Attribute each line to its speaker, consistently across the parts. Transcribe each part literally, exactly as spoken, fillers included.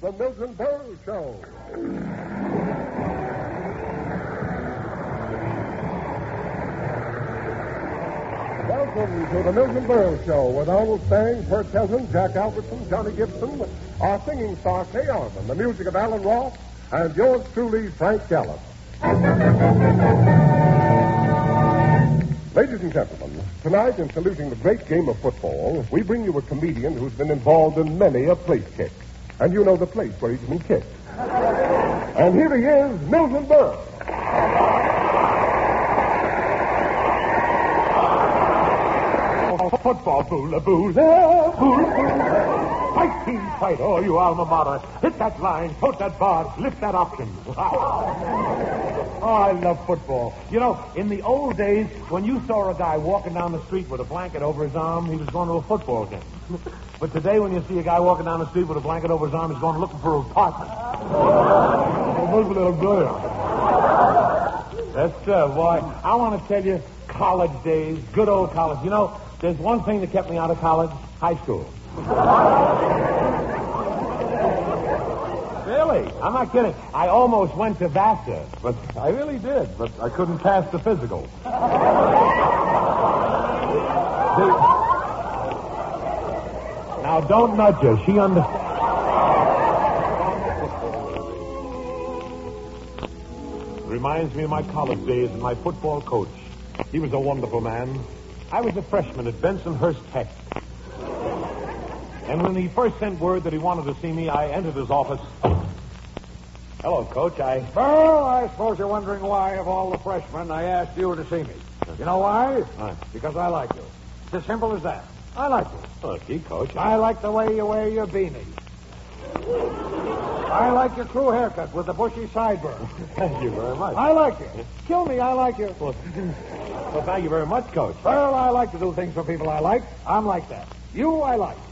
Speaker 1: the Milton Berle Show. Welcome to the Milton Berle Show with Arnold Stang, Bert Cousins, Jack Albertson, Johnny Gibson, our singing star Kay Arman, the music of Alan Roth, and yours truly, Frank Gallup. Ladies and gentlemen, tonight in saluting the great game of football, we bring you a comedian who's been involved in many a place kick. And you know the place where he's been kicked. And here he is, Milton Berle.
Speaker 2: Football, boola, boola, boola. Fight, team, fight. Oh, you alma mater. Hit that line, tote that bar, lift that option. Oh, I love football. You know, in the old days, when you saw a guy walking down the street with a blanket over his arm, he was going to a football game. But today, when you see a guy walking down the street with a blanket over his arm, he's going looking for an apartment. It was a little good. That's uh, boy. I want to tell you, college days, good old college. You know, there's one thing that kept me out of college: high school. Really? I'm not kidding. I almost went to Vassar, but I really did, but I couldn't pass the physical. the... Now, don't nudge her. She understands. Reminds me of my college days and my football coach. He was a wonderful man. I was a freshman at Bensonhurst Tech. And when he first sent word that he wanted to see me, I entered his office. Hello, Coach. I...
Speaker 3: Well, I suppose you're wondering why, of all the freshmen, I asked you to see me. You know why?
Speaker 2: Why?
Speaker 3: Because I like you. It's as simple as that. I like you.
Speaker 2: Oh, gee, Coach.
Speaker 3: I like the way you wear your beanie. I like your crew haircut with the bushy sideburns.
Speaker 2: Thank you very much.
Speaker 3: I like you. Kill me, I like you.
Speaker 2: Well, well, thank you very much, Coach.
Speaker 3: Well, I like to do things for people I like. I'm like that. You, I like.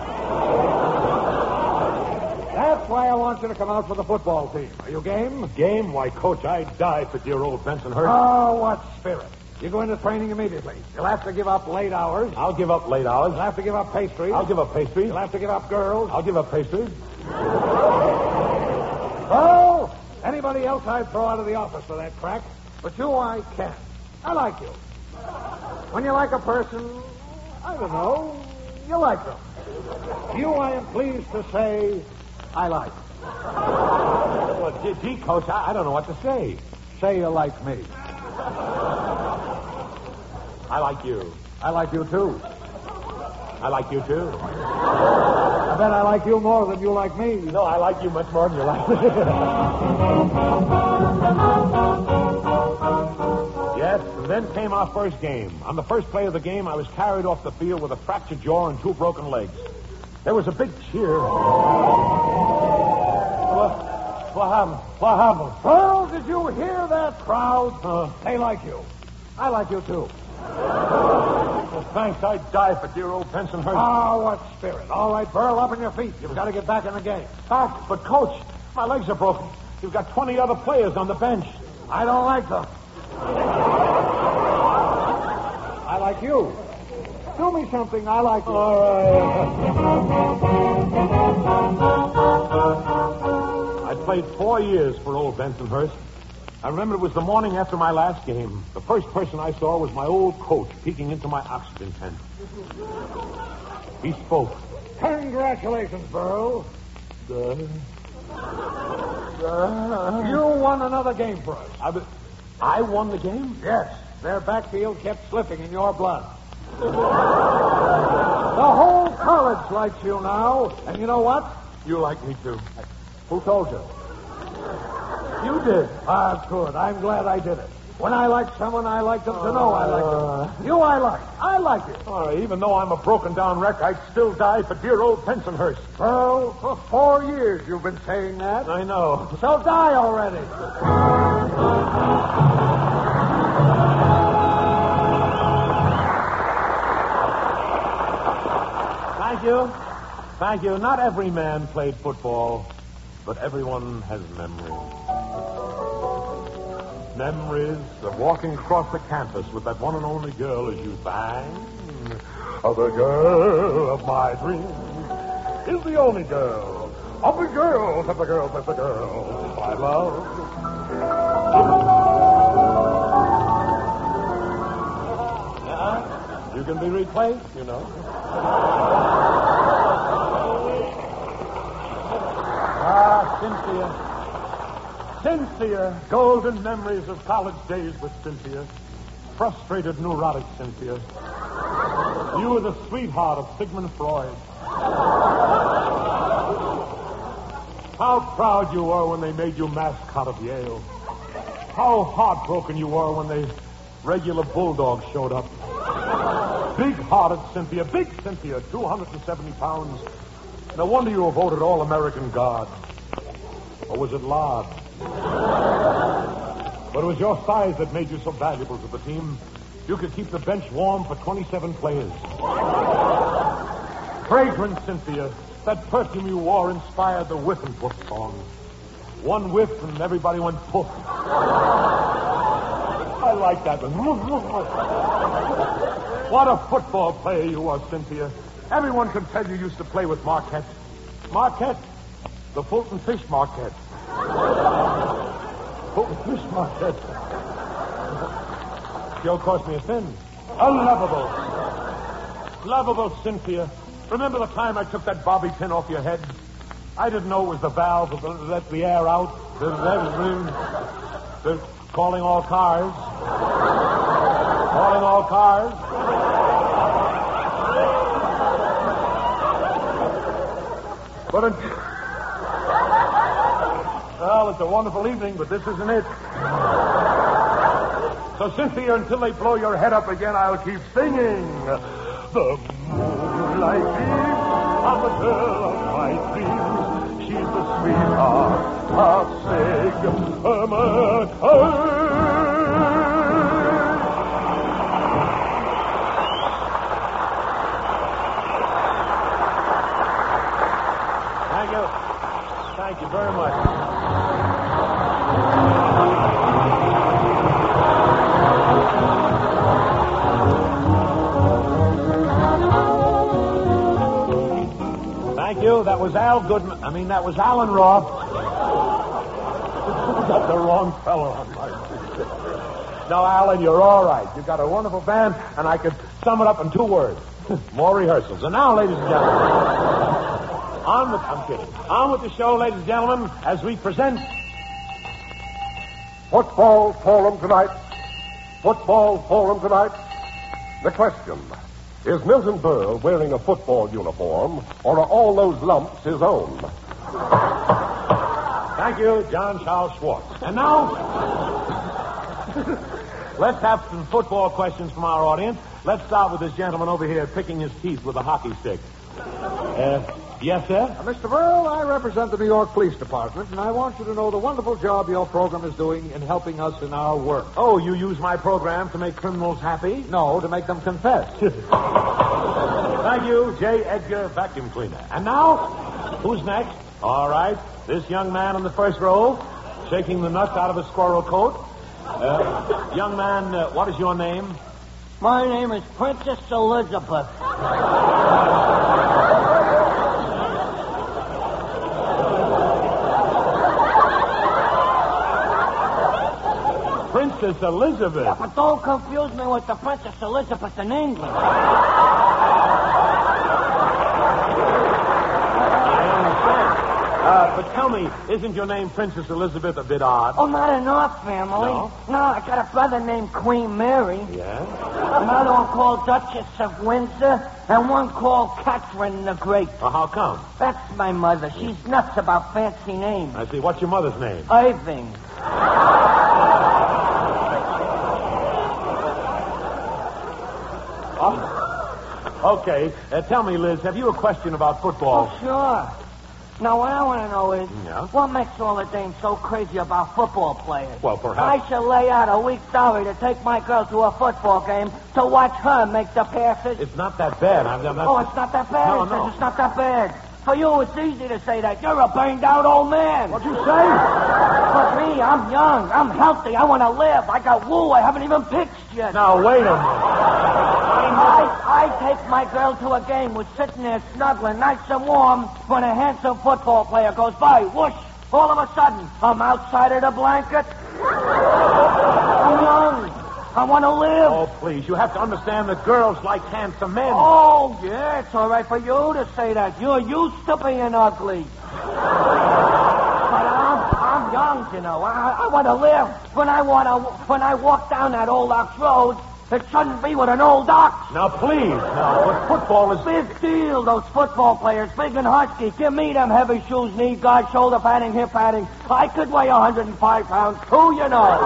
Speaker 3: That's why I want you to come out for the football team. Are you game?
Speaker 2: Game? Why, Coach, I'd die for dear old Bensonhurst.
Speaker 3: Oh, what spirit. You go into training immediately. You'll have to give up late hours.
Speaker 2: I'll give up late hours.
Speaker 3: You'll have to give up pastries.
Speaker 2: I'll give up pastries.
Speaker 3: You'll have to give up girls.
Speaker 2: I'll give up pastries.
Speaker 3: Oh, anybody else I'd throw out of the office for that crack. But you, I can't. I like you. When you like a person, I don't know, you like them. You, I am pleased to say, I like.
Speaker 2: Well, gee, gee, Coach, I, I don't know what to say.
Speaker 3: Say you like me.
Speaker 2: I like you.
Speaker 3: I like you, too.
Speaker 2: I like you, too.
Speaker 3: I bet I like you more than you like me.
Speaker 2: No, I like you much more than you like me. Yes, and then came our first game. On the first play of the game, I was carried off the field with a fractured jaw and two broken legs. There was a big cheer. What, what happened? What happened?
Speaker 3: Well, did you hear that crowd?
Speaker 2: Uh,
Speaker 3: they like you. I like you, too.
Speaker 2: Well, thanks. I'd die for dear old Bensonhurst.
Speaker 3: Oh, what spirit. All right, Burl, up on your feet. You've got to get back in the game.
Speaker 2: Back? But, Coach, my legs are broken. You've got twenty other players on the bench.
Speaker 3: I don't like them. I like you. Do me something. I like you.
Speaker 2: All right. I played four years for old Bensonhurst. I remember it was the morning after my last game. The first person I saw was my old coach peeking into my oxygen tent. He spoke.
Speaker 3: Congratulations, Burl.
Speaker 2: Uh,
Speaker 3: You won another game for us.
Speaker 2: I, I won the game?
Speaker 3: Yes. Their backfield kept slipping in your blood. The whole college likes you now. And you know what?
Speaker 2: You like me, too.
Speaker 3: Who told you?
Speaker 2: You did.
Speaker 3: Ah, good. I'm glad I did it. When I like someone, I like them to know I like them. You, I like. I like you.
Speaker 2: All right, even though I'm a broken-down wreck, I'd still die for dear old Bensonhurst.
Speaker 3: Well, for four years you've been saying that.
Speaker 2: I know.
Speaker 3: So die already.
Speaker 2: Thank you. Thank you. Not every man played football, but everyone has memories. Memories of walking across the campus with that one and only girl as you sang. Oh, the girl of my dreams is the only girl Of the girls, of the girls, of the girls. I love. You can be replaced, you know. Ah, Cynthia. Cynthia. Golden memories of college days with Cynthia. Frustrated, neurotic Cynthia. You were the sweetheart of Sigmund Freud. How proud you were when they made you mascot of Yale. How heartbroken you were when the regular bulldogs showed up. Big-hearted Cynthia, big Cynthia, two hundred seventy pounds. No wonder you were voted All-American Guard. Or was it lard? But it was your size that made you so valuable to the team. You could keep the bench warm for twenty-seven players. Fragrant Cynthia, that perfume you wore inspired the Whiff and Poof song. One whiff and everybody went poof. I like that one. What a football player you were, Cynthia. Everyone can tell you used to play with Marquette. Marquette? The Fulton Fish Marquette. Fulton Fish Marquette. Joe cost me a fin. A lovable. Lovable Cynthia. Remember the time I took that bobby pin off your head? I didn't know it was the valve that let the air out. The, the, the, calling all cars. Calling all cars. But until... Well, it's a wonderful evening, but this isn't it. So, Cynthia, until they blow your head up again, I'll keep singing. The moonlight beams on the girl of my dreams. She's the sweetheart of Sigmund Thank you. Thank you very much. Thank you. That was Al Goodman. I mean, that was Alan Roth. Got the wrong fellow on my picture. No, Alan, you're all right. You've got a wonderful band, and I could sum it up in two words. More rehearsals. And now, ladies and gentlemen, on with, I'm kidding. On with the show, ladies and gentlemen, as we present...
Speaker 1: Football forum tonight. Football forum tonight. The question... Is Milton Berle wearing a football uniform, or are all those lumps his own?
Speaker 2: Thank you, John Charles Schwartz. And now, let's have some football questions from our audience. Let's start with this gentleman over here picking his teeth with a hockey stick. Uh, yes, sir?
Speaker 3: Uh, Mister Burl, I represent the New York Police Department, and I want you to know the wonderful job your program is doing in helping us in our work.
Speaker 2: Oh, you use my program to make criminals happy?
Speaker 3: No, to make them confess.
Speaker 2: Thank you, J. Edgar Vacuum Cleaner. And now, who's next? All right, this young man in the first row, shaking the nuts out of his squirrel coat. Uh, young man, uh, what is your name?
Speaker 4: My name is Princess Elizabeth.
Speaker 2: Princess Elizabeth?
Speaker 4: Yeah, but don't confuse me with the Princess Elizabeth in England.
Speaker 2: Uh, but tell me, isn't your name Princess Elizabeth a bit odd?
Speaker 4: Oh, not in our family.
Speaker 2: No?
Speaker 4: No, I got a brother named Queen Mary.
Speaker 2: Yeah?
Speaker 4: Another one called Duchess of Windsor, and one called Catherine the Great.
Speaker 2: Well, how come?
Speaker 4: That's my mother. She's nuts about fancy names.
Speaker 2: I see. What's your mother's name?
Speaker 4: Irving.
Speaker 2: Oh. Okay. Uh, tell me, Liz, have you a question about football?
Speaker 4: Oh, sure. Now, what I want to know is,
Speaker 2: Yeah?
Speaker 4: what makes all the dames so crazy about football players?
Speaker 2: Well, perhaps...
Speaker 4: I should lay out a week's salary to take my girl to a football game to watch her make the passes.
Speaker 2: It's not that bad. I'm, I'm not...
Speaker 4: Oh, it's not that bad?
Speaker 2: No,
Speaker 4: He
Speaker 2: no.
Speaker 4: says it's not that bad. For you, it's easy to say that. You're a burned-out old man.
Speaker 2: What'd you say?
Speaker 4: But me, I'm young. I'm healthy. I want to live. I got woo. I haven't even pitched yet.
Speaker 2: Now, wait a minute.
Speaker 4: I, I take my girl to a game. We're sitting there snuggling, nice and warm, when a handsome football player goes by. Whoosh! All of a sudden, I'm outside of the blanket. I'm young. I want to live.
Speaker 2: Oh, please. You have to understand that girls like handsome men.
Speaker 4: Oh, yeah, it's all right for you to say that. You're used to being ugly. But I'm, I'm young, you know. I, I want to live. When I want to, when I walk down that old ox road, it shouldn't be with an old ox.
Speaker 2: Now, please. Now, but football is...
Speaker 4: Big deal, those football players, big and husky. Give me them heavy shoes, knee guard, shoulder padding, hip padding. I could weigh one hundred five pounds, too, you know.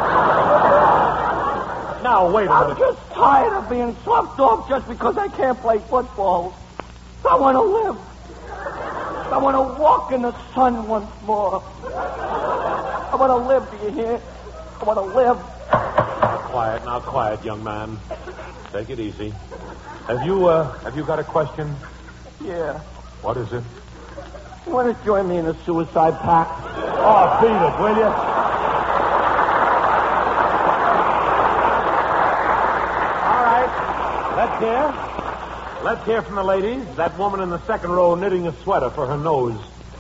Speaker 2: Now, wait a
Speaker 4: I'm
Speaker 2: minute.
Speaker 4: just tired of being sloughed off just because I can't play football. I want to live. I want to walk in the sun once more. I want to live, do you hear? I want to live.
Speaker 2: Now, quiet, now, quiet, young man. Take it easy. Have you, uh, have you got a question?
Speaker 4: Yeah.
Speaker 2: What is it?
Speaker 4: You want to join me in a suicide pact?
Speaker 2: Oh, beat it, will you? All right. Let's hear. Let's hear from the ladies. That woman in the second row knitting a sweater for her nose.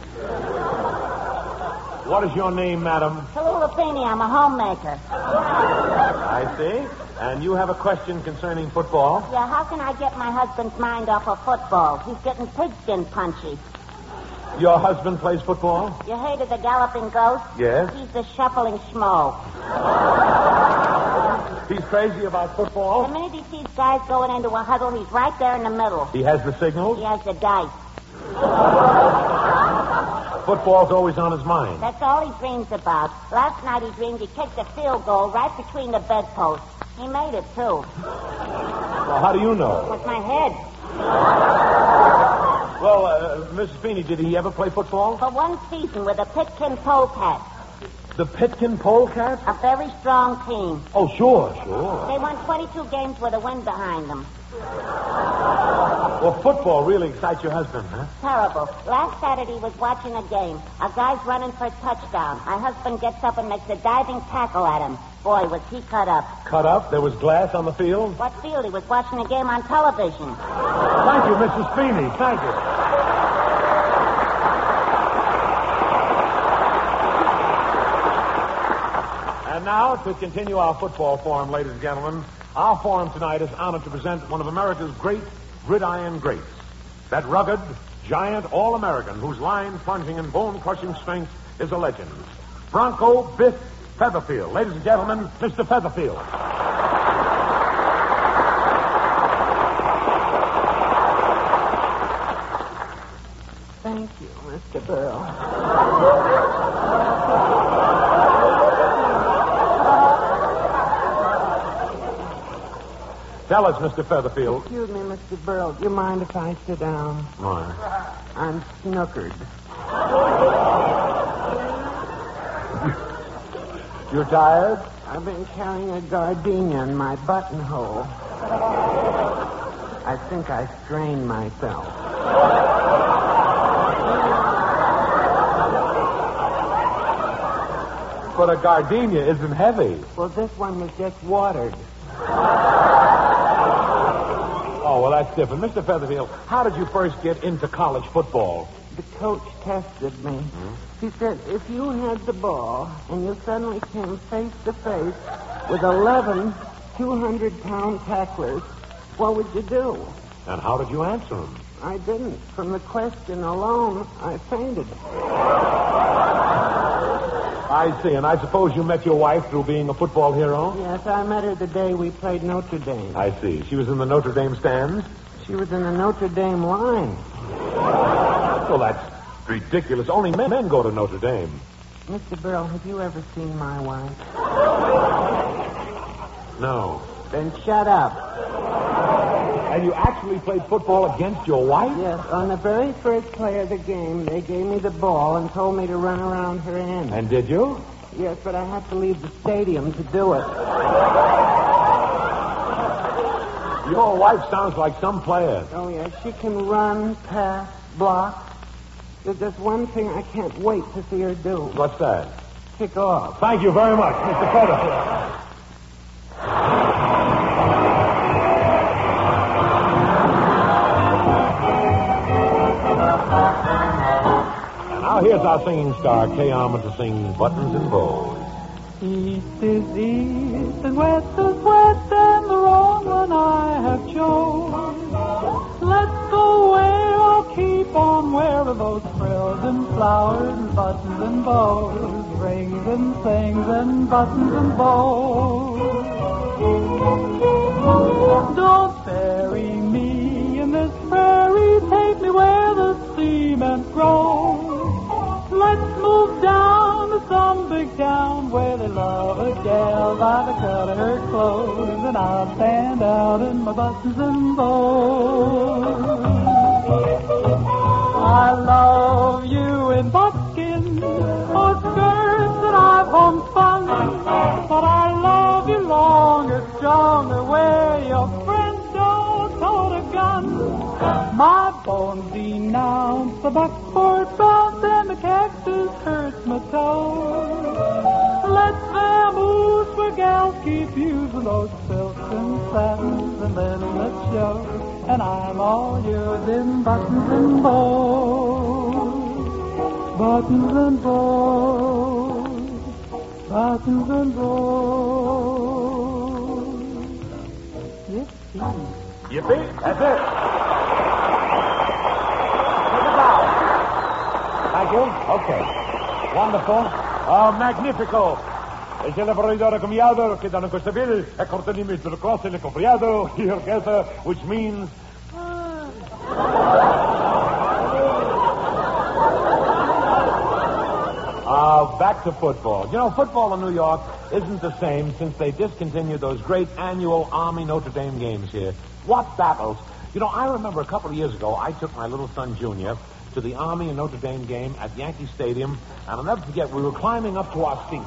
Speaker 2: What is your name, madam?
Speaker 5: Tallulah Feeney, I'm a homemaker.
Speaker 2: I see. And you have a question concerning football?
Speaker 5: Yeah, how can I get my husband's mind off of football? He's getting pigskin punchy.
Speaker 2: Your husband plays football?
Speaker 5: You heard of the galloping ghost?
Speaker 2: Yes.
Speaker 5: He's the shuffling schmo.
Speaker 2: He's crazy about
Speaker 5: The
Speaker 2: football?
Speaker 5: minute he sees guys going into a huddle, he's right there in the middle.
Speaker 2: He has the signals?
Speaker 5: He has the dice.
Speaker 2: Football's always on his mind.
Speaker 5: That's all he dreams about. Last night he dreamed he kicked a field goal right between the bedposts. He made it, too.
Speaker 2: Well, how do you know?
Speaker 5: With my head.
Speaker 2: Well, uh, Missus Feeney, did he ever play football?
Speaker 5: For one season with the Pitkin Polecats.
Speaker 2: The Pitkin Polecats?
Speaker 5: A very strong team.
Speaker 2: Oh, sure, sure.
Speaker 5: They won twenty-two games with a win behind them.
Speaker 2: Well, football really excites your husband, huh?
Speaker 5: Terrible. Last Saturday he was watching a game. A guy's running for a touchdown. My husband gets up and makes a diving tackle at him. Boy, was he cut up.
Speaker 2: Cut up? There was glass on the field?
Speaker 5: What field? He was watching a game on television.
Speaker 2: Thank you, Missus Feeney. Thank you. And now, to continue our football forum, ladies and gentlemen, our forum tonight is honored to present one of America's great gridiron greats. That rugged, giant All-American whose line-plunging and bone-crushing strength is a legend. Bronco Biff Featherfield. Ladies and gentlemen, Mister Featherfield.
Speaker 4: Thank you, Mister Burl.
Speaker 2: Tell us, Mister Featherfield.
Speaker 4: Excuse me, Mister Burl. Do you mind if I sit down?
Speaker 2: Why?
Speaker 4: I'm snookered.
Speaker 2: You're tired?
Speaker 4: I've been carrying a gardenia in my buttonhole. I think I strained myself.
Speaker 2: But a gardenia isn't heavy.
Speaker 4: Well, this one was just watered.
Speaker 2: Oh, well, that's different. Mister Featherfield, how did you first get into college football?
Speaker 4: The coach tested me.
Speaker 2: Hmm?
Speaker 4: He said, if you had the ball and you suddenly came face to face with eleven two hundred pound tacklers, what would you do?
Speaker 2: And how did you answer him?
Speaker 4: I didn't. From the question alone, I fainted.
Speaker 2: I see. And I suppose you met your wife through being a football hero?
Speaker 4: Yes, I met her the day we played Notre Dame.
Speaker 2: I see. She was in the Notre Dame stands?
Speaker 4: She was in the Notre Dame line.
Speaker 2: Well, that's ridiculous. Only men, men go to Notre Dame.
Speaker 4: Mister Burl, have you ever seen my wife?
Speaker 2: No.
Speaker 4: Then shut up.
Speaker 2: And you actually played football against your wife?
Speaker 4: Yes, on the very first play of the game, they gave me the ball and told me to run around her end.
Speaker 2: And did you?
Speaker 4: Yes, but I had to leave the stadium to do it.
Speaker 2: Your wife sounds like some player.
Speaker 4: Oh, yes, she can run, pass, block. There's just one thing I can't wait to see her do.
Speaker 2: What's that?
Speaker 4: Kick off.
Speaker 2: Thank you very much, Mister Featherfield. Now, here's our singing star, Kay Armour, to sing Buttons and Bows.
Speaker 6: East is east and west is west, and the wrong one I have chose. Let's go where I'll keep on wearing those frills and flowers and buttons and bows, rings and things and buttons and bows. Don't bury me in this prairie, take me where the cement grows. Let's move down to some big town where they love a gal by the cut of her clothes, and I'll stand out in my buttons and bows. I love you in buckskin or skirts that I've homespun, but I love you longer, stronger, where your friends don't hold a gun. My bones denounce the buckboard bounce and the cactus hurts my toes. Let's vamoose where gals keep using those silks and satins and letting it show, and I'm all yours in buttons and bows, buttons and bows, buttons and bows. Yippee.
Speaker 2: Yippee? That's it. Take a bow. Thank you. Okay. Wonderful. Oh, magnifico. E se l'avvoritore comiado che danno questa via è cortenimento del cross e le copriado, the orchestra, which means... Uh, back to football. You know, football in New York isn't the same since they discontinued those great annual Army Notre Dame games here. What battles. You know, I remember a couple of years ago, I took my little son, Junior, to the Army and Notre Dame game at Yankee Stadium, and I'll never forget, we were climbing up to our seats.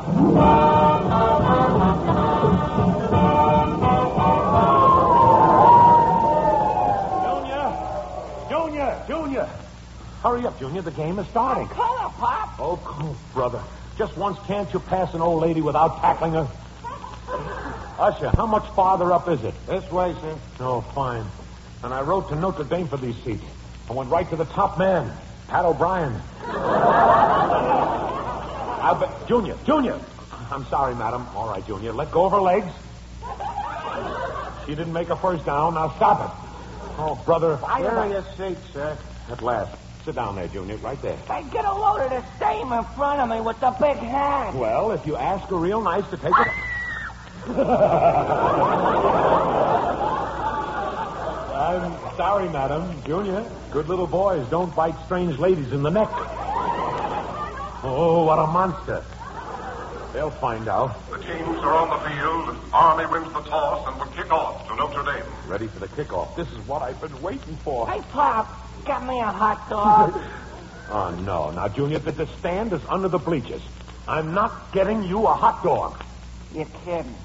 Speaker 2: Junior! Junior! Junior! Hurry up, Junior. The game is starting.
Speaker 4: Oh, call her, Pop.
Speaker 2: Oh, cool, brother. Just once can't you pass an old lady without tackling her? Usher, how much farther up is it?
Speaker 3: This way, sir.
Speaker 2: Oh, fine. And I wrote to Notre Dame for these seats. I went right to the top man, Pat O'Brien. I bet, Junior, Junior. I'm sorry, madam. All right, Junior. Let go of her legs. She didn't make a first down. Now stop it. Oh, brother, if I...
Speaker 3: Here
Speaker 2: ever-
Speaker 3: are your seats, sir.
Speaker 2: At last. Sit down there, Junior, right there.
Speaker 4: Hey, get a load of this dame in front of me with the big hand.
Speaker 2: Well, if you ask her real nice to take it... I'm sorry, madam. Junior, good little boys don't bite strange ladies in the neck. Oh, what a monster. They'll find out.
Speaker 1: The teams are on the field. Army wins the toss and will kick off to Notre Dame.
Speaker 2: Ready for the kickoff. This is what I've been waiting for.
Speaker 4: Hey, Pop, get me a hot dog.
Speaker 2: Oh, no. Now, Junior, the, the stand is under the bleachers. I'm not getting you a hot dog.
Speaker 4: You're kidding.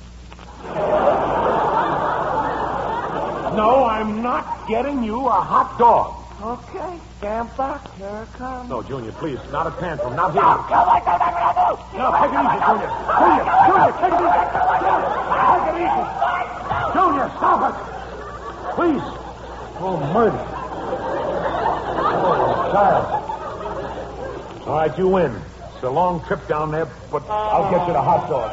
Speaker 2: No, I'm not getting you a hot dog.
Speaker 4: Okay, stand back. Here it comes.
Speaker 2: No, Junior, please. Not a tantrum. Not here.
Speaker 4: No, go like that. I'm going to do.
Speaker 2: No, take it easy, Junior. Junior, Junior, take it easy. Take it easy. Junior, stop it. Please. Oh, murder. Oh, child. All right, you win. It's a long trip down there, but I'll get you the hot dog.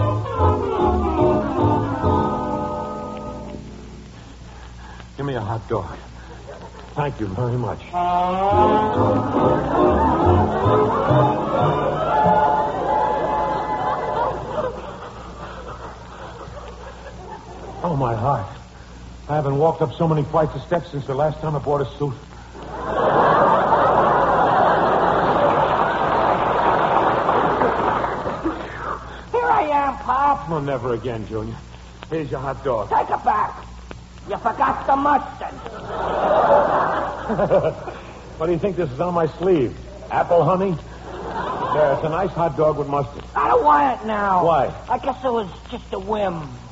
Speaker 2: Give me a hot dog. Thank you very much. Oh, my heart. I haven't walked up so many flights of steps since the last time I bought a suit.
Speaker 4: Here I am, Pop.
Speaker 2: Oh, never again, Junior. Here's your hot dog.
Speaker 4: Take it back. You forgot the mustard.
Speaker 2: What do you think this is on my sleeve? Apple honey? There, it's a nice hot dog with mustard.
Speaker 4: I don't want it now.
Speaker 2: Why?
Speaker 4: I guess it was just a whim.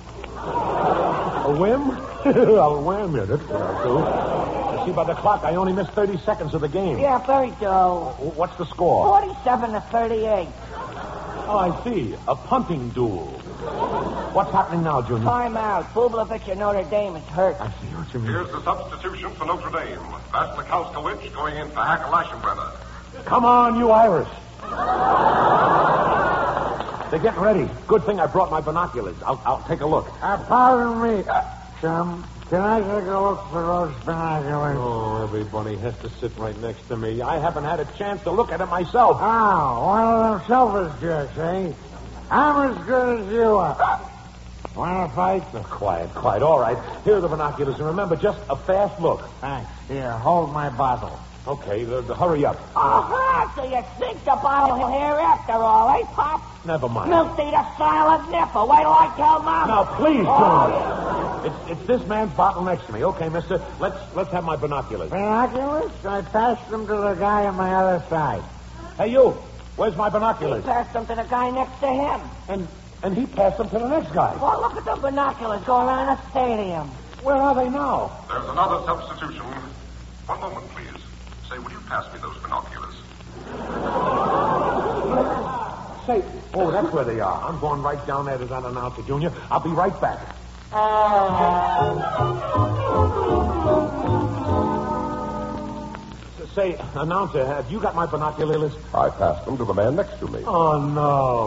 Speaker 2: A whim? I'll wham you. That's what I'll do. You see, by the clock, I only missed thirty seconds of the game.
Speaker 4: Yeah, very dull.
Speaker 2: What's the score?
Speaker 4: forty-seven to thirty-eight.
Speaker 2: Oh, I see. A punting duel. What's happening now, Junior?
Speaker 4: Time out. Bublovich and Notre Dame is hurt.
Speaker 2: I see what you mean.
Speaker 1: Here's the substitution for Notre Dame. Vasilikowskiewicz going in for Hacker Lashenbrenner.
Speaker 2: Come on, you Irish. They're getting ready. Good thing I brought my binoculars. I'll, I'll take a look.
Speaker 3: Uh, pardon me, uh, Chum. Can I take a look for those binoculars?
Speaker 2: Oh, everybody has to sit right next to me. I haven't had a chance to look at it myself.
Speaker 3: Oh, one of them selfish jerks, eh? I'm as good as you are. Want to fight?
Speaker 2: Oh, quiet, quiet. All right. Here are the binoculars. And remember, just a fast look.
Speaker 3: Thanks. Here, hold my bottle.
Speaker 2: Okay, the, the, hurry up.
Speaker 4: Uh-huh, so you think the bottle here after all, eh, Pop?
Speaker 2: Never mind.
Speaker 4: Milty the silent nipper. Wait till I tell Mom.
Speaker 2: Now, please,
Speaker 4: Oh,
Speaker 2: Junior. It's, it's this man's bottle next to me. Okay, mister, let's let's have my binoculars.
Speaker 3: Binoculars? I passed them to the guy on my other side.
Speaker 2: Hey, you. Where's my
Speaker 4: He
Speaker 2: binoculars?
Speaker 4: passed them to the guy next to him.
Speaker 2: And and he passed them to the next guy.
Speaker 4: Well, look at the binoculars going around the stadium.
Speaker 2: Where are they now?
Speaker 1: There's another substitution. One moment, please. Say, will you pass me those binoculars?
Speaker 2: Say, oh, that's where they are. I'm going right down there to that announcer, Junior. I'll be right back. Say, announcer, have you got my binoculars?
Speaker 1: I passed them to the man next to me.
Speaker 2: Oh, no.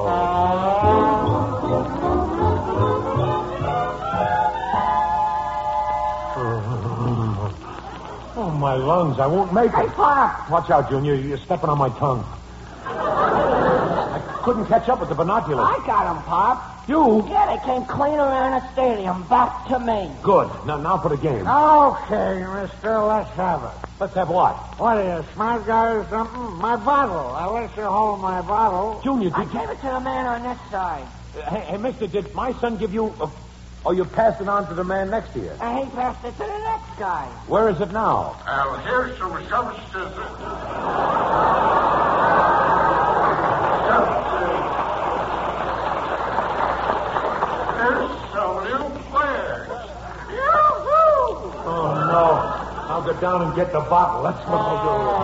Speaker 2: Oh, my lungs. I won't make
Speaker 4: Hey,
Speaker 2: it.
Speaker 4: Pop.
Speaker 2: Watch out, Junior. You're stepping on my tongue. I couldn't catch up with the binoculars.
Speaker 4: I got them, Pop.
Speaker 2: You?
Speaker 4: Yeah, they came clean around the stadium, back to me.
Speaker 2: Good. Now, now for the game.
Speaker 3: Okay, mister, let's have it.
Speaker 2: Let's have what?
Speaker 3: What are you, a smart guy or something? My bottle. I'll let you hold my bottle.
Speaker 2: Junior,
Speaker 4: I
Speaker 2: did you...
Speaker 4: gave it to the man on this side.
Speaker 2: Hey, hey, mister, did my son give you... A... Oh, you passed it on to the man next to you.
Speaker 4: And he passed it to the next guy.
Speaker 2: Where is it now?
Speaker 1: And here's some substitutes. Here's some new players. Yoo-hoo!
Speaker 2: Oh, no. I'll go down and get the bottle. That's what I'll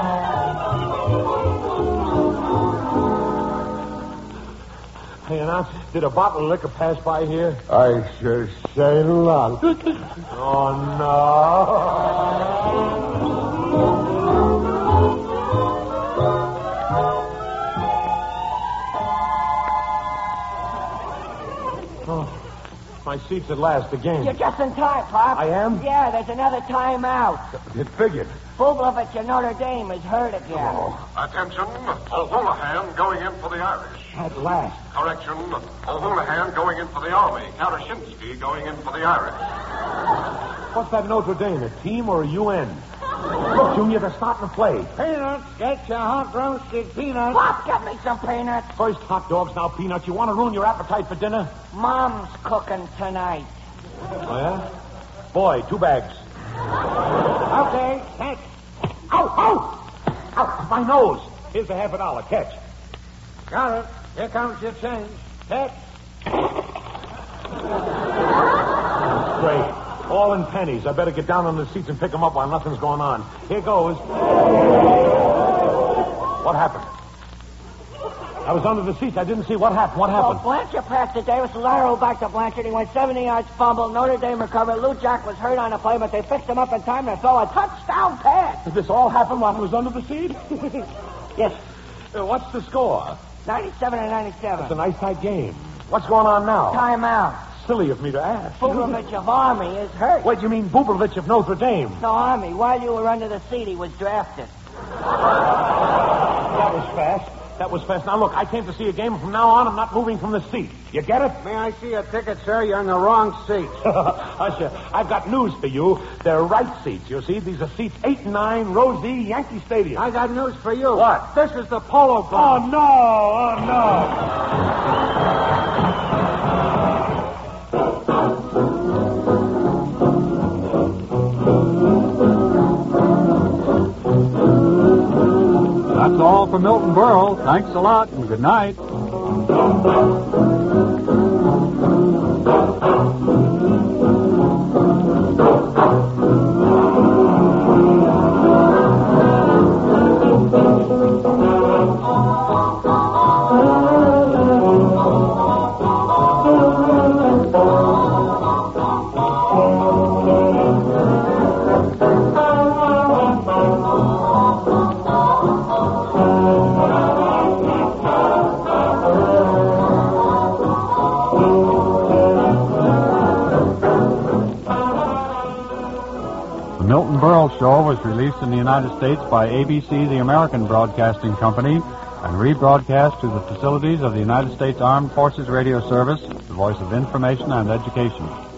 Speaker 2: do. Hey, announcer, did a bottle of liquor pass by here?
Speaker 1: I sure say not.
Speaker 2: Oh, no. Oh, my seat's at last. The game.
Speaker 4: You're just in time, Pop.
Speaker 2: I am?
Speaker 4: Yeah, there's another timeout.
Speaker 2: It figured.
Speaker 4: Bublovich of Notre Dame is hurt again.
Speaker 1: Attention, O'Houlihan going in for the Irish.
Speaker 2: At last.
Speaker 1: Correction, O'Houlihan going in for the Army. Karashinsky going in for the Irish.
Speaker 2: What's that Notre Dame, a team or a U N? Look, Junior, they're starting to play.
Speaker 3: Peanuts, get your hot roasted peanuts.
Speaker 4: Pop, get me some peanuts.
Speaker 2: First hot dogs, now peanuts. You want to ruin your appetite for dinner?
Speaker 4: Mom's cooking tonight.
Speaker 2: Oh, yeah? Boy, two bags.
Speaker 3: Okay, catch.
Speaker 2: Ow, ow! Ow, my nose. Here's a half a dollar. Catch.
Speaker 3: Got it. Here comes your change. Catch.
Speaker 2: Great. All in pennies. I better get down on the seats and pick them up while nothing's going on. Here goes. What happened? I was under the seats. I didn't see what happened. What
Speaker 4: Well,
Speaker 2: happened?
Speaker 4: Blanchard passed to Davis. Lateral back to Blanchard. He went seventy yards, fumble. Notre Dame recovered. Lou Jack was hurt on the play, but they fixed him up in time to throw a touchdown pass.
Speaker 2: Did this all happen while I was under the seat?
Speaker 4: Yes,
Speaker 2: Uh, What's the score?
Speaker 4: ninety-seven and ninety-seven.
Speaker 2: It's a nice tight game. What's going on now?
Speaker 4: Timeout.
Speaker 2: Silly of me to ask.
Speaker 4: Bublovich of Army is hurt.
Speaker 2: Wait, you mean Bublovich of Notre Dame?
Speaker 4: No, Army. While you were under the seat, he was drafted.
Speaker 2: That was fast. That was fast. Now, look, I came to see a game. From now on, I'm not moving from the seat. You get it?
Speaker 3: May I see a ticket, sir? You're in the wrong seat.
Speaker 2: Usher, I've got news for you. They're right seats, you see. These are seats eight and nine, Rosie, Yankee Stadium.
Speaker 3: I got news for you.
Speaker 2: What?
Speaker 3: This is the Polo Club.
Speaker 2: Oh, no! Oh, no!
Speaker 6: That's all for Milton Berle. Thanks a lot and good night.
Speaker 7: show was released in the United States by A B C, the American Broadcasting Company, and rebroadcast to the facilities of the United States Armed Forces Radio Service, the voice of information and education.